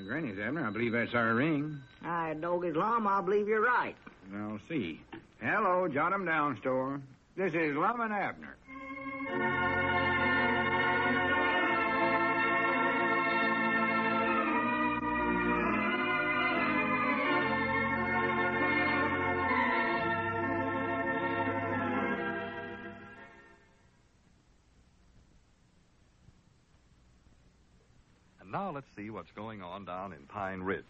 Granny's, Abner. I believe that's our ring. Doggy's Lum, I believe you're right. I'll see. Hello, Jot 'em Down store. This is Lum and Abner. And now let's see what's going on down in Pine Ridge.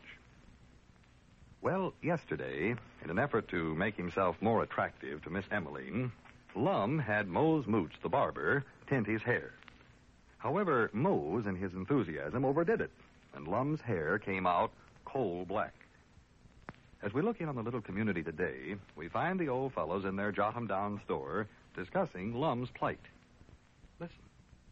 Well, yesterday, in an effort to make himself more attractive to Miss Emmeline, Lum had Mose Moots, the barber, tint his hair. However, Mose, in his enthusiasm, overdid it, and Lum's hair came out coal black. As we look in on the little community today, we find the old fellows in their Jot 'em Down store discussing Lum's plight. Listen.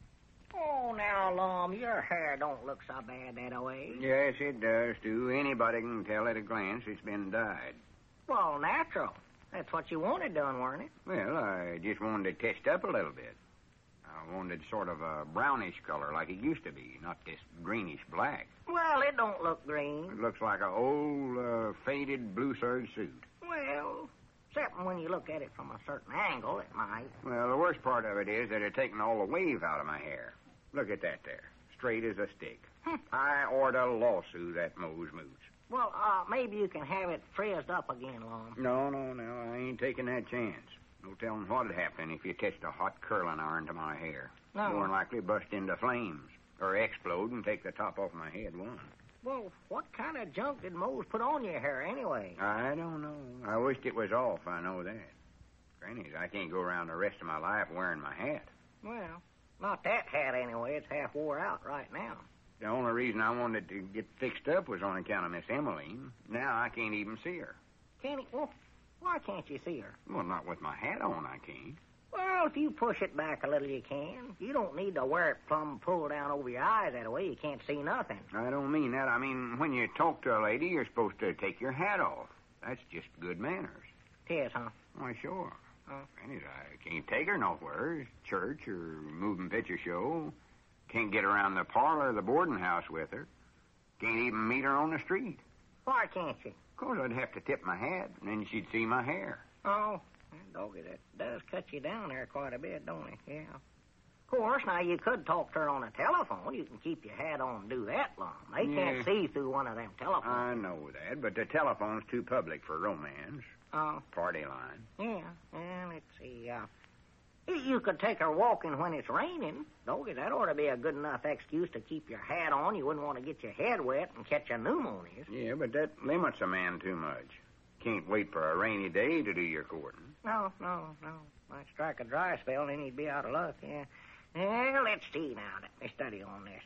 Oh, now, Lum, your hair don't look so bad that way. Yes, it does, too. Anybody can tell at a glance it's been dyed. Well, natural. That's what you wanted done, weren't it? Well, I just wanted to test up a little bit. I wanted sort of a brownish color like it used to be, not this greenish black. Well, it don't look It green. looks like an old, faded blue serge suit. Well, except when you look at it from a certain angle, it might. Well, the worst part of it is that it's taken all the wave out of my hair. Look at that there. Straight as a stick. I ordered a lawsuit at Mose Moots. Well, maybe you can have it frizzed up again, Lum. No, I ain't taking that chance. No telling what'd happen if you touched a hot curling iron to my hair. No. More than likely bust into flames. Or explode and take the top off my head one. Well, what kind of junk did Mose put on your hair anyway? I don't know. I wished it was off, I know that. Grannies, I can't go around the rest of my life wearing my hat. Well, not that hat anyway. It's half wore out right now. The only reason I wanted to get fixed up was on account of Miss Emmeline. Now I can't even see her. Can't he? Well, why can't you see her? Well, not with my hat on, I can't. Well, if you push it back a little, you can. You don't need to wear it plumb pulled down over your eyes that way. You can't see nothing. I don't mean that. I mean, when you talk to a lady, you're supposed to take your hat off. That's just good manners. Tis, huh? Why, sure. Oh. Grannies, I can't take her nowhere. Church or moving picture show. Can't get around the parlor or the boarding house with her. Can't even meet her on the street. Why can't you? Of course, I'd have to tip my hat, and then she'd see my hair. Oh, doggy, that does cut you down there quite a bit, don't it? Yeah. Of course, now, you could talk to her on the telephone. You can keep your hat on and do that long. They can't see through one of them telephones. I know that, but the telephone's too public for romance. Oh. Party line. Yeah, and let's see, you could take her walking when it's raining. Doggy, that ought to be a good enough excuse to keep your hat on. You wouldn't want to get your head wet and catch a pneumonia. Yeah, but that limits a man too much. Can't wait for a rainy day to do your courting. No. Might strike a dry spell, then he'd be out of luck, yeah. Well, let's see now. Let me study on this.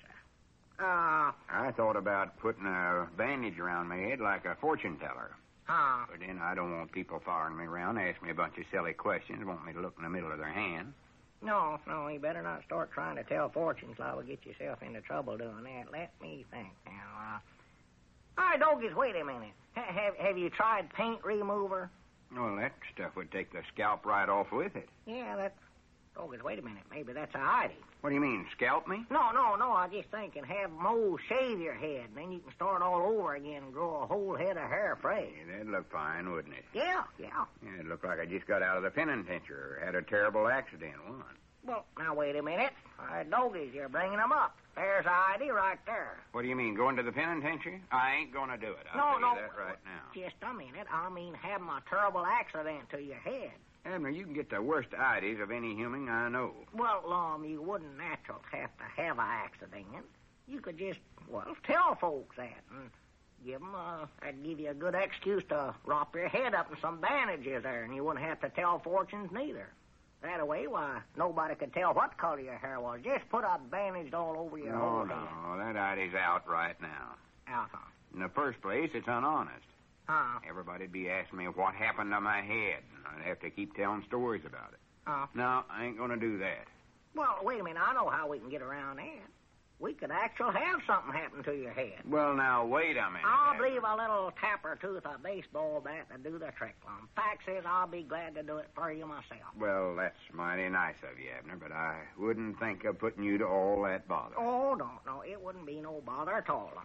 I thought about putting a bandage around my head like a fortune teller. But then I don't want people following me around, ask me a bunch of silly questions, want me to look in the middle of their hand. No, you better not start trying to tell fortunes. I will get yourself into trouble doing that. Let me think now. All right, Doggies, wait a minute. Have you tried paint remover? Well, that stuff would take the scalp right off with it. Yeah, that's... Doggies, wait a minute. Maybe that's a idea. What do you mean, scalp me? No. I was just thinking, have Mose shave your head, and then you can start all over again and grow a whole head of hair fresh. Yeah, that'd look fine, wouldn't it? Yeah. Yeah, it'd look like I just got out of the penitentiary or had a terrible accident once. Well, now, wait a minute. All right, Doggies, you're bringing them up. There's an idea right there. What do you mean, going to the penitentiary? I ain't going to do it. I'll tell you that right now. Just a minute. I mean, having a terrible accident to your head. Abner, you can get the worst ideas of any human I know. Well, Lum, you wouldn't naturally have to have an accident. You could just, tell folks that and that'd give you a good excuse to wrap your head up in some bandages there, and you wouldn't have to tell fortunes neither. That way, nobody could tell what color your hair was. Just put a bandage all over your whole head. No, that idea's out right now. Out, huh? In the first place, it's unhonest. Huh? Everybody'd be asking me what happened to my head, and I'd have to keep telling stories about it. No, I ain't going to do that. Well, wait a minute. I know how we can get around that. We could actually have something happen to your head. Well, now, wait a minute. I'll believe a little tapper tooth, a baseball bat to do the trick, Lum. Fact is, I'll be glad to do it for you myself. Well, that's mighty nice of you, Abner, but I wouldn't think of putting you to all that bother. Oh, no. It wouldn't be no bother at all, Lum.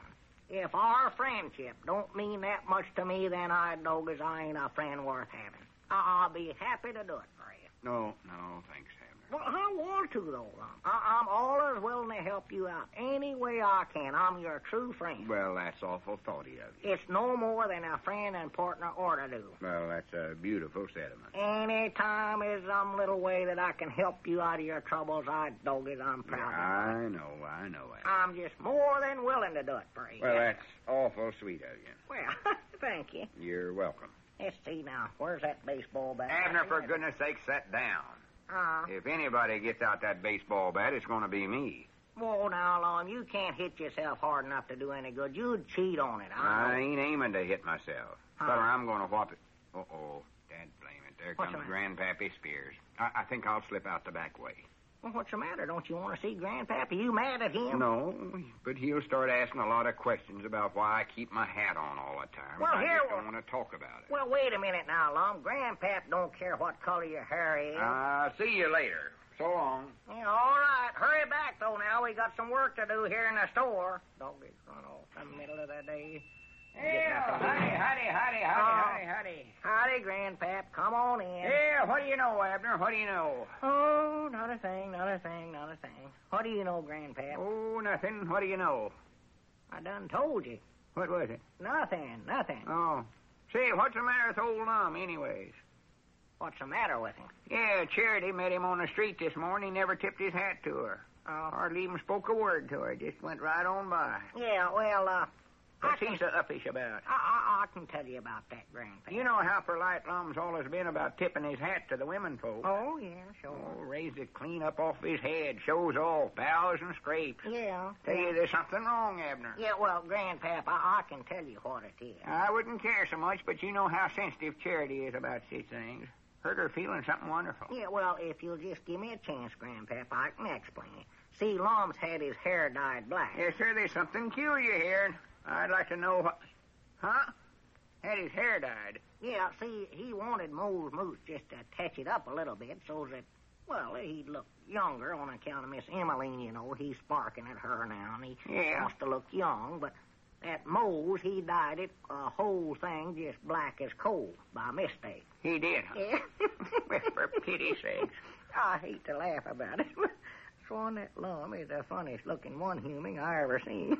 If our friendship don't mean that much to me, then I ain't a friend worth having. I'll be happy to do it for you. No, thanks, Abner. Well, I want to, though, Lum. I'm always willing to help you out any way I can. I'm your true friend. Well, that's awful thoughty of you. It's no more than a friend and partner ought to do. Well, that's a beautiful sentiment. Any time is some little way that I can help you out of your troubles, I'm proud of it. I know, Abner. I'm just more than willing to do it for you. Well, that's awful sweet of you. Well, thank you. You're welcome. Let's see now. Where's that baseball bat? Abner, for goodness sake, sit down. If anybody gets out that baseball bat, it's going to be me. Whoa, now, Lum, you can't hit yourself hard enough to do any good. You'd cheat on it. I ain't aiming to hit myself. Feller, I'm going to whop it. Uh-oh, Dad blame it. There comes Grandpappy Spears. I think I'll slip out the back way. Well, what's the matter? Don't you want to see Grandpappy? You mad at him? No, but he'll start asking a lot of questions about why I keep my hat on all the time. Well, I just don't want to talk about it. Well, wait a minute now, Lum. Grandpap don't care what color your hair is. I'll see you later. So long. Yeah, all right. Hurry back, though, now. We got some work to do here in the store. Doggy's run off in the middle of the day. Howdy. Howdy, Grandpap. Come on in. Yeah, what do you know, Abner? What do you know? Oh, not a thing. What do you know, Grandpap? Oh, nothing. What do you know? I done told you. What was it? Nothing. Oh. Say, what's the matter with old Lum, anyways? What's the matter with him? Yeah, Charity met him on the street this morning. He never tipped his hat to her. Hardly even spoke a word to her. Just went right on by. Yeah, well, what's he so uppish about? I can tell you about that, Grandpa. You know how polite Lum's always been about tipping his hat to the women folks. Oh, yeah, sure. Oh, raised it clean up off his head. Shows all bows and scrapes. Yeah. Tell you there's something wrong, Abner. Yeah, well, Grandpap, I can tell you what it is. I wouldn't care so much, but you know how sensitive Charity is about such things. Hurt her feeling something wonderful. Yeah, well, if you'll just give me a chance, Grandpap, I can explain it. See, Lum's had his hair dyed black. Yes, sir, there's something peculiar here. I'd like to know what... Huh? Had his hair dyed. Yeah, see, he wanted Mose Moose just to touch it up a little bit so that, well, he'd look younger on account of Miss Emmeline, you know. He's sparking at her now, and he wants to look young, but that Mose, he dyed it, whole thing just black as coal by mistake. He did, huh? Yeah. Well, for pity's sakes. I hate to laugh about it, but Swan, that Lum is the funniest-looking one human I ever seen.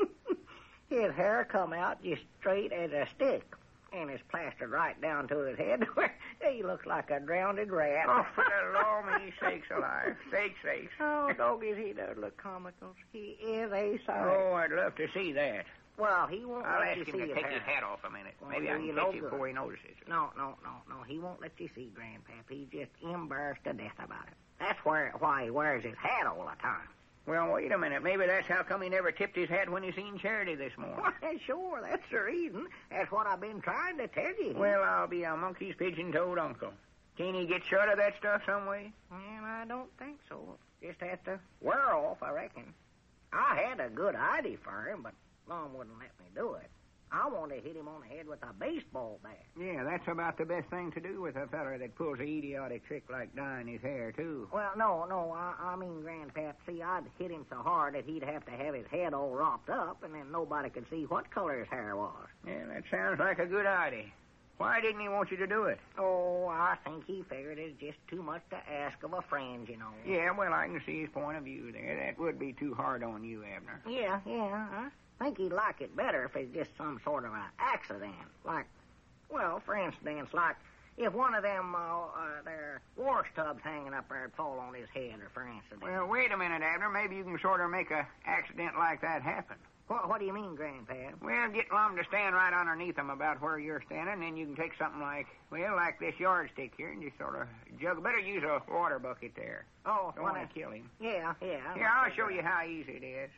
His hair come out just straight as a stick, and it's plastered right down to his head where he looks like a drowned rat. Oh, for the law, me sakes alive. Sakes. Oh, doggies, he does look comical. He is a sight. Oh, I'd love to see that. Well, he won't I'll let ask you him see to his take his hair. hat off a minute. Well, Maybe I can catch it before he notices it. No. He won't let you see Grandpap. He's just embarrassed to death about it. That's why he wears his hat all the time. Well, wait a minute. Maybe that's how come he never tipped his hat when he seen Charity this morning. Why, sure, that's the reason. That's what I've been trying to tell you. Well, I'll be a monkey's pigeon-toed uncle. Can't he get shut of that stuff some way? Well, I don't think so. Just has to wear off, I reckon. I had a good idea for him, but Lum wouldn't let me do it. I want to hit him on the head with a baseball bat. Yeah, that's about the best thing to do with a feller that pulls a idiotic trick like dyeing his hair, too. Well, no, I mean, Grandpap, see, I'd hit him so hard that he'd have to have his head all wrapped up, and then nobody could see what color his hair was. Yeah, that sounds like a good idea. Why didn't he want you to do it? Oh, I think he figured it's just too much to ask of a friend, you know. Yeah, well, I can see his point of view there. That would be too hard on you, Abner. Yeah. I think he'd like it better if it's just some sort of an accident. Like, well, for instance, like if one of them, their wash tubs hanging up there would fall on his head, or for instance. Well, wait a minute, Abner. Maybe you can sort of make a accident like that happen. What do you mean, Grandpap? Well, get Lum to stand right underneath him about where you're standing, then you can take something like this yardstick here and just sort of jug. Better use a water bucket there. Oh, don't want to kill him. Yeah. Here, I'll show you how easy it is.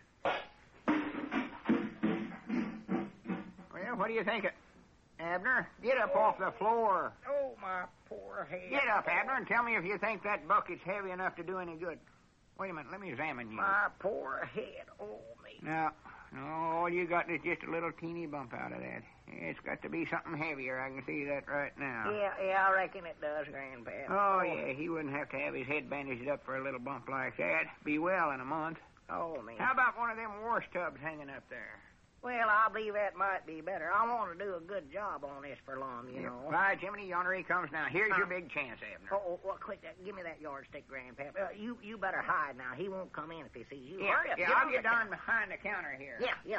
Well, what do you think? Abner, get up off the floor. Oh, my poor head. Get up, Abner, and tell me if you think that bucket's heavy enough to do any good. Wait a minute, let me examine you. My poor head. Oh, me. No, all you got is just a little teeny bump out of that. It's got to be something heavier. I can see that right now. Yeah, I reckon it does, Grandpap. Oh, yeah, he wouldn't have to have his head bandaged up for a little bump like that. Be well in a month. Oh, me. How about one of them wash tubs hanging up there? Well, I believe that might be better. I want to do a good job on this for Lum, you know. By Jiminy, yonder he comes now. Here's your big chance, Abner. Well, quick, give me that yardstick, Grandpap. You better hide now. He won't come in if he sees you. Yeah, Hurry up. yeah, I'll get down behind the counter here. Yeah.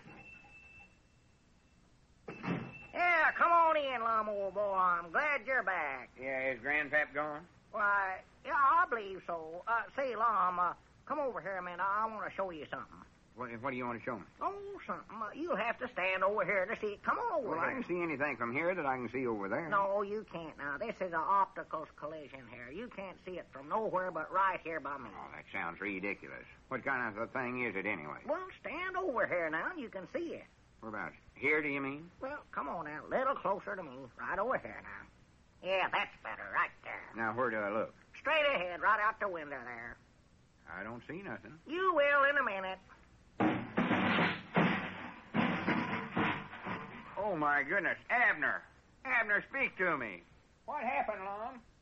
Yeah, come on in, Lum, old boy. I'm glad you're back. Yeah, is Grandpap gone? Why, yeah, I believe so. Say, Lum, come over here a minute. I want to show you something. What do you want to show me? Oh, something. You'll have to stand over here to see it. Come on over Well, here. I can see anything from here that I can see over there. No, you can't now. This is an optical collision here. You can't see it from nowhere but right here by me. Oh, that sounds ridiculous. What kind of a thing is it anyway? Well, stand over here now and you can see it. Whereabouts? Here, do you mean? Well, come on now. A little closer to me. Right over here now. Yeah, that's better. Right there. Now, where do I look? Straight ahead, right out the window there. I don't see nothing. You will in a minute. Oh, my goodness. Abner, speak to me. What happened, Lum?